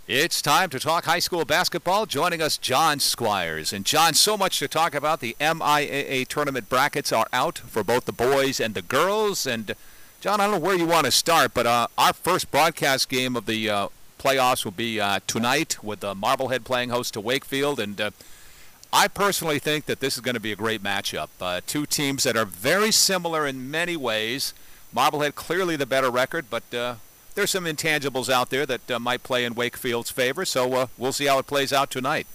It's time to talk high school basketball. Joining us, John Squires. And John, so much to talk about. The MIAA tournament brackets are out for both the boys and the girls. And John, I don't know where you want to start, but our first broadcast game of the playoffs will be tonight with Marblehead playing host to Wakefield. And I personally think that this is going to be a great matchup. Two teams that are very similar in many ways. Marblehead clearly the better record, but there's some intangibles out there that might play in Wakefield's favor, so we'll see how it plays out tonight.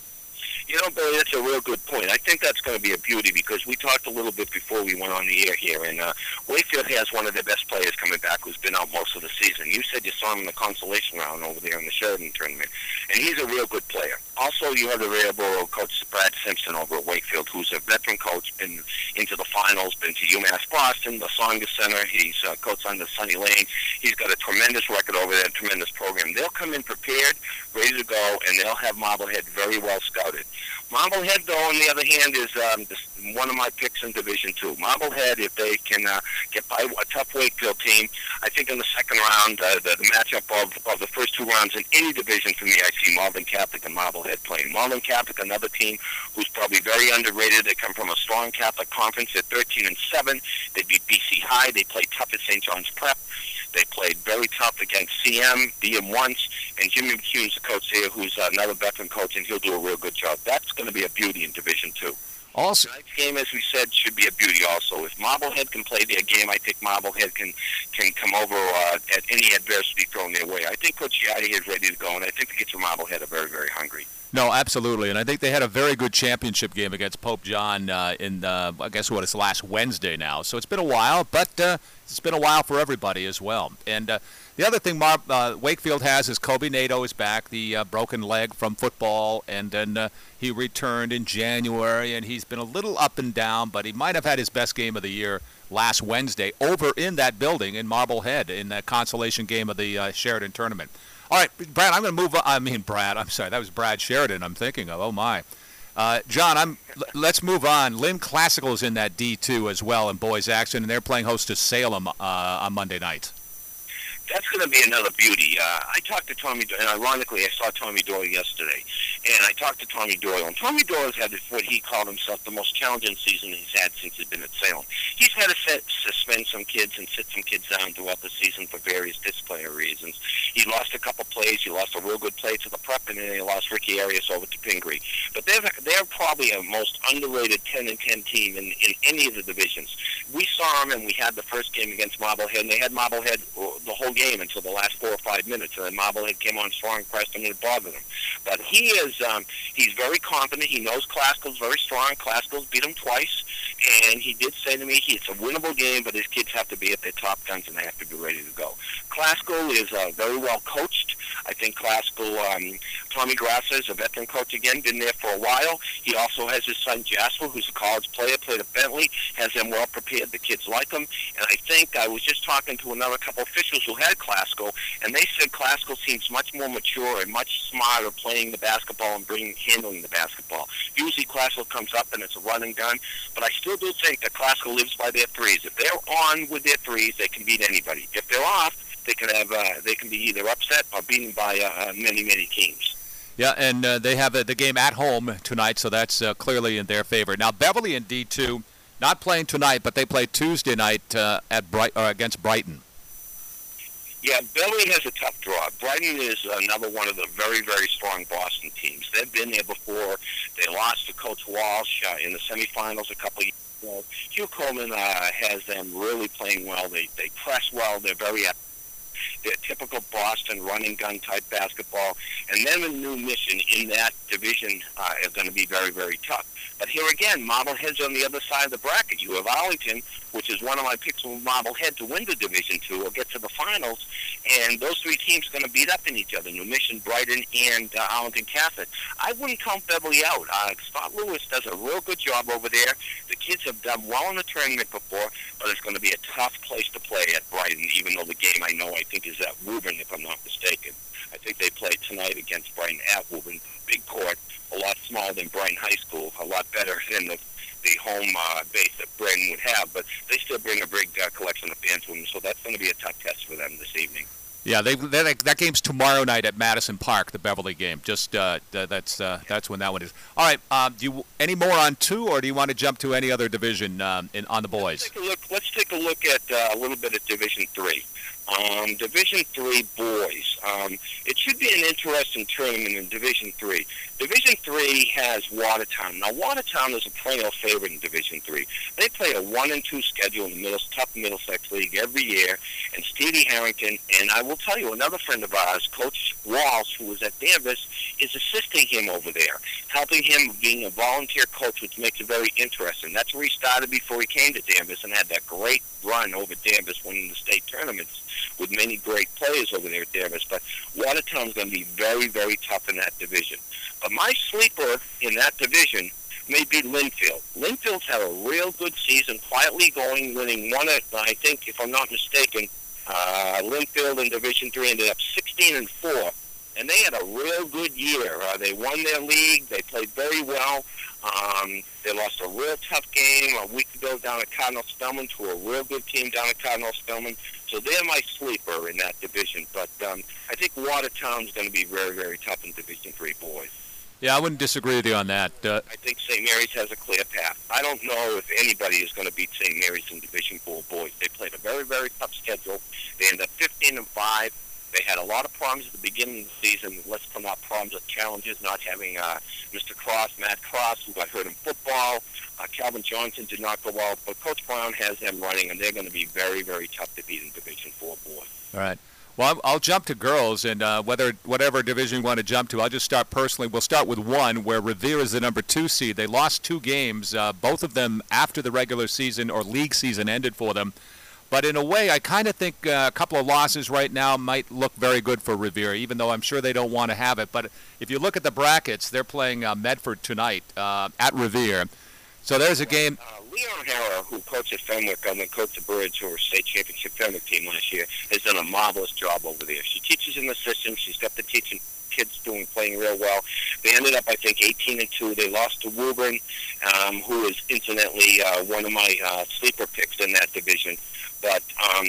You know, Billy, that's a real good point. I think that's going to be a beauty because we talked a little bit before we went on the air here, and Wakefield has one of their best players coming back who's been out most of the season. You said you saw him in the consolation round over there in the Sheridan tournament, and he's a real good player. Also, you have the available coach Brad Simpson over at Wakefield, who's a veteran coach, been into the finals, been to UMass Boston, the Saunders Center. He's coached under Sonny Lane. He's got a tremendous record over there, a tremendous program. They'll come in prepared, ready to go, and they'll have Marblehead very well scouted. Marblehead, though, on the other hand, is one of my picks in Division II. Marblehead, if they can get by a tough Wakefield team, I think in the second round, the matchup of the first two rounds in any division for me, I see Malden Catholic and Marblehead playing. Malden Catholic, another team who's probably very underrated. They come from a strong Catholic conference. They're 13-7. They beat BC High. They play tough at St. John's Prep. They played very tough against CM, beat him once, and Jimmy McCune's the coach here, who's another veteran coach, and he'll do a real good job. That's going to be a beauty in Division II. Also, tonight's game, as we said, should be a beauty also. If Marblehead can play their game, I think Marblehead can come over at any adversity thrown their way. I think Coach Giatti is ready to go, and I think the kids from Marblehead are very, very hungry. No, absolutely, and I think they had a very good championship game against Pope John in, I guess, it's last Wednesday now. So it's been a while, but it's been a while for everybody as well. And the other thing Wakefield has is Kobe Nato is back, the broken leg from football, and then he returned in January, and he's been a little up and down, but he might have had his best game of the year last Wednesday over in that building in Marblehead in that consolation game of the Sheridan tournament. All right, Brad, I'm going to move on. Brad, I'm sorry, that was Brad Sheridan I'm thinking of. Oh, my. John, let's move on. Lynn Classical is in that D2 as well in boys action, and they're playing host to Salem on Monday night. That's going to be another beauty. I talked to Tommy Doyle, and ironically, I saw Tommy Doyle yesterday, and I talked to Tommy Doyle, and Tommy Doyle has had what he called himself the most challenging season he's had since he's been at Salem. He's had to suspend some kids and sit some kids down throughout the season for various disciplinary reasons. He lost a couple plays. He lost a real good play to the Prep, and then he lost Ricky Arias over to Pingree. But they're probably a most underrated 10-10 team in any of the divisions. We saw them, and we had the first game against Marblehead, and they had Marblehead the whole game until the last 4 or 5 minutes, and then Marblehead came on strong, pressed him, and it bothered him. But he's very confident. He knows Classical's very strong. Classical's beat him twice, and he did say to me it's a winnable game, but his kids have to be at their top guns, and they have to be ready to go. Classical is very well coached. I think Classical, Tommy Grassa is a veteran coach again, been there for a while. He also has his son Jasper, who's a college player, played at Bentley, has them well prepared. The kids like him, and I think I was just talking to another couple officials who had Classical, and they said Classical seems much more mature and much smarter playing the basketball and handling the basketball. Usually Classical comes up and it's a run and gun, but I still do think that Classical lives by their threes. If they're on with their threes, they can beat anybody. If they're off, they can be either upset or beaten by many, many teams. Yeah, and they have the game at home tonight, so that's clearly in their favor. Now, Beverly in D2, not playing tonight, but they play Tuesday night against Brighton. Yeah, Beverly has a tough draw. Brighton is another one of the very, very strong Boston teams. They've been there before. They lost to Coach Walsh in the semifinals a couple of years ago. Hugh Coleman has them really playing well. They press well. They're very athletic. They're typical Boston running gun type basketball, and then the new mission in that division is going to be very, very tough. But here again, Marblehead's on the other side of the bracket. You have Arlington, which is one of my picks with Marblehead to win the Division II or get to the finals, and those three teams are going to beat up in each other, New Mission, Brighton, and Arlington Catholic. I wouldn't count Beverly out. Scott Lewis does a real good job over there. The kids have done well in the tournament before, but it's going to be a tough place to play at Brighton, even though the game I think is at Woburn, if I'm not mistaken. I think they play tonight against Brighton at Woburn. Big court, a lot smaller than Brighton High School, a lot better than the home base that Brighton would have, but they still bring a big collection of fans with them, so that's going to be a tough test for them this evening. Yeah, that game's tomorrow night at Madison Park, the Beverly game. Just that's when that one is. All right. Do you any more on 2, or do you want to jump to any other division on the boys? Let's take a look at a little bit at Division 3. Division 3 boys. It should be an interesting tournament in Division 3. Division 3 has Watertown. Now, Watertown is a perennial favorite in Division 3. They play a 1-2 schedule in the tough Middlesex League every year. And Stevie Harrington, and I will tell you, another friend of ours, Coach Walsh, who was at Danvers, is assisting him over there, helping him being a volunteer coach, which makes it very interesting. That's where he started before he came to Danvers and had that great run over Danvers, winning the state tournaments with many great players over there at Danvers. But Watertown's going to be very, very tough in that division. But my sleeper in that division may be Linfield. Linfield's had a real good season, quietly going, winning one at, I think, if I'm not mistaken, Linfield in Division 3 ended up 16-4. And they had a real good year. They won their league. They played very well. They lost a real tough game a week ago down at Cardinal Spellman to a real good team down at Cardinal Spellman. So they're my sleeper in that division. But I think Watertown's going to be very, very tough in Division 3 boys. Yeah, I wouldn't disagree with you on that. I think St. Mary's has a clear path. I don't know if anybody is going to beat St. Mary's in Division 4 boys. They played a very, very tough schedule. They ended up 15-5. They had a lot of problems at the beginning of the season. Let's put out problems with challenges, not having Mr. Cross, Matt Cross, who got hurt in football. Calvin Johnson did not go well, but Coach Brown has them running, and they're going to be very, very tough to beat in Division 4 boys. All right. Well, I'll jump to girls, and whatever division you want to jump to, I'll just start personally. We'll start with one, where Revere is the number 2 seed. They lost 2 games, both of them after the regular season or league season ended for them. But in a way, I kind of think a couple of losses right now might look very good for Revere, even though I'm sure they don't want to have it. But if you look at the brackets, they're playing Medford tonight at Revere. So there's a game. Leon Harrow, who coached at Fenwick, and then coached the Birds, who were state championship Fenwick team last year, has done a marvelous job over there. She teaches in the system. She's got the teaching kids playing real well. They ended up, I think, 18-2. They lost to Woburn, who is incidentally one of my sleeper picks in that division. But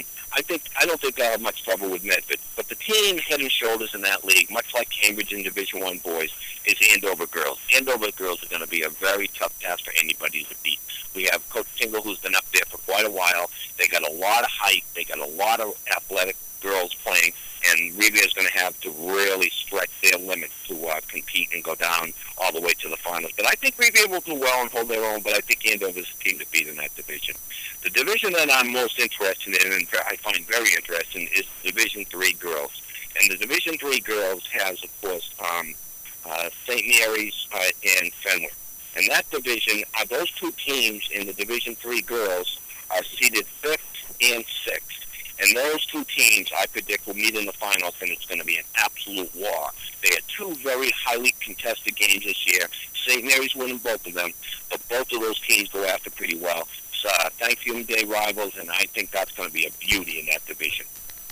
I don't think they'll have much trouble with Medford. But the team head and shoulders in that league, much like Cambridge in Division 1 boys, is Andover girls. Andover girls are going to be a very tough task for anybody to beat. We have Coach Tingle, who's been up there for quite a while. They got a lot of height. They got a lot of athletic girls playing. And Revere is going to have to really stretch their limits to compete and go down all the way to the finals. But I think Revere will do well and hold their own, but I think Andover is the team to beat in that division. The division that I'm most interested in, and I find very interesting, is Division 3 girls. And the Division 3 girls has, of course, St. Mary's and Fenwick. And that division, those 2 teams in the Division 3 girls are seeded 5th and 6th. And those 2 teams, I predict, will meet in the finals, and it's going to be an absolute war. They had 2 very highly contested games this year. St. Mary's winning both of them, but both of those teams go after pretty well. So, Thanksgiving Day rivals, and I think that's going to be a beauty in that division.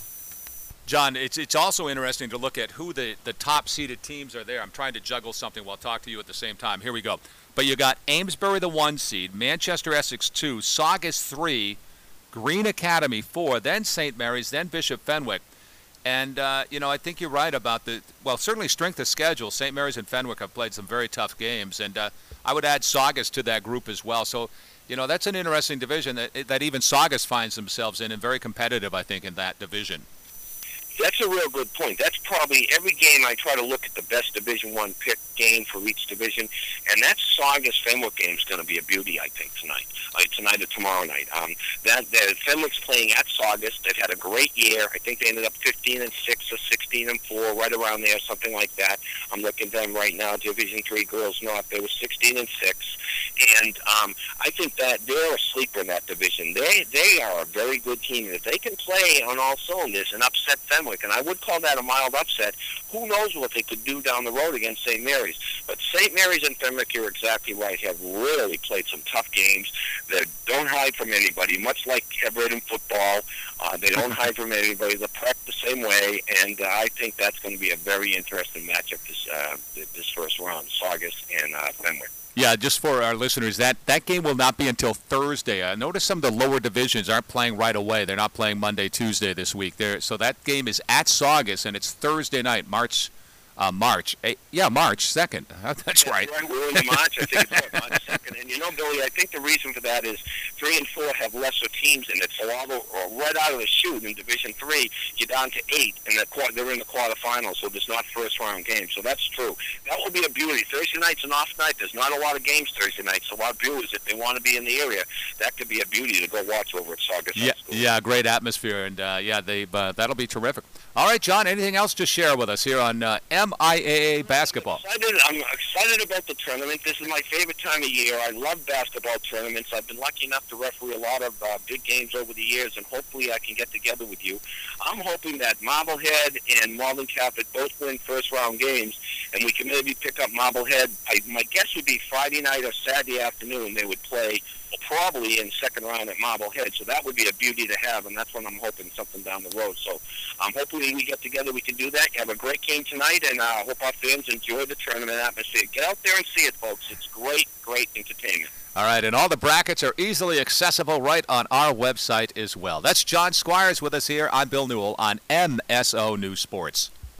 John, it's also interesting to look at who the top-seeded teams are there. I'm trying to juggle something while talking to you at the same time. Here we go. But you got Amesbury, the 1 seed, Manchester Essex 2, Saugus 3, Green Academy 4, then St. Mary's, then Bishop Fenwick. And, I think you're right about certainly strength of schedule. St. Mary's and Fenwick have played some very tough games. And I would add Saugus to that group as well. So, that's an interesting division that even Saugus finds themselves in, and very competitive, I think, in that division. That's a real good point. That's probably every game I try to look at the best Division 1 pick game for each division, and that Saugus Fenwick game is going to be a beauty, I think, tonight or tomorrow night. That Fenwick's playing at Saugus. They've had a great year. I think they ended up 15-6 or 16-4, right around there, something like that. I'm looking at them right now. Division 3 girls North. They were 16-6, and I think that they're a sleeper in that division. They are a very good team, and if they can play on all cylinders and upset Fenwick, and I would call that a mild upset, who knows what they could do down the road against St. Mary's. But St. Mary's and Fenwick, you're exactly right, have really played some tough games that don't hide from anybody, much like Everett in football. They don't hide from anybody. They're prepped the same way, and I think that's going to be a very interesting matchup this first round, Saugus and Fenwick. Yeah, just for our listeners, that game will not be until Thursday. I noticed some of the lower divisions aren't playing right away. They're not playing Monday, Tuesday this week. So that game is at Saugus, and it's Thursday night, March 2nd. That's right. We're in March. I think it's March 2nd. And Billy, I think the reason for that is 3 and 4 have lesser teams in it. So right out of the chute in Division 3, you're down to 8, and they're in the quarterfinals, so there's not first-round games. So that's true. That will be a beauty. Thursday night's an off night. There's not a lot of games Thursday night, so our viewers, if they want to be in the area, that could be a beauty to go watch over at Saugus High School. Yeah, great atmosphere, and that'll be terrific. All right, John, anything else to share with us here on MIAA basketball? I'm excited about the tournament. This is my favorite time of year. I love basketball tournaments. I've been lucky enough to referee a lot of big games over the years, and hopefully I can get together with you. I'm hoping that Marblehead and Malden Catholic both win first-round games, and we can maybe pick up Marblehead. My guess would be Friday night or Saturday afternoon they would play, probably in second round at Marblehead. So that would be a beauty to have, and that's when I'm hoping something down the road. So hopefully we get together, we can do that. Have a great game tonight, and I hope our fans enjoy the tournament atmosphere. Get out there and see it, folks. It's great, great entertainment. All right, and all the brackets are easily accessible right on our website as well. That's John Squires with us here. I'm Bill Newell on MSO News Sports.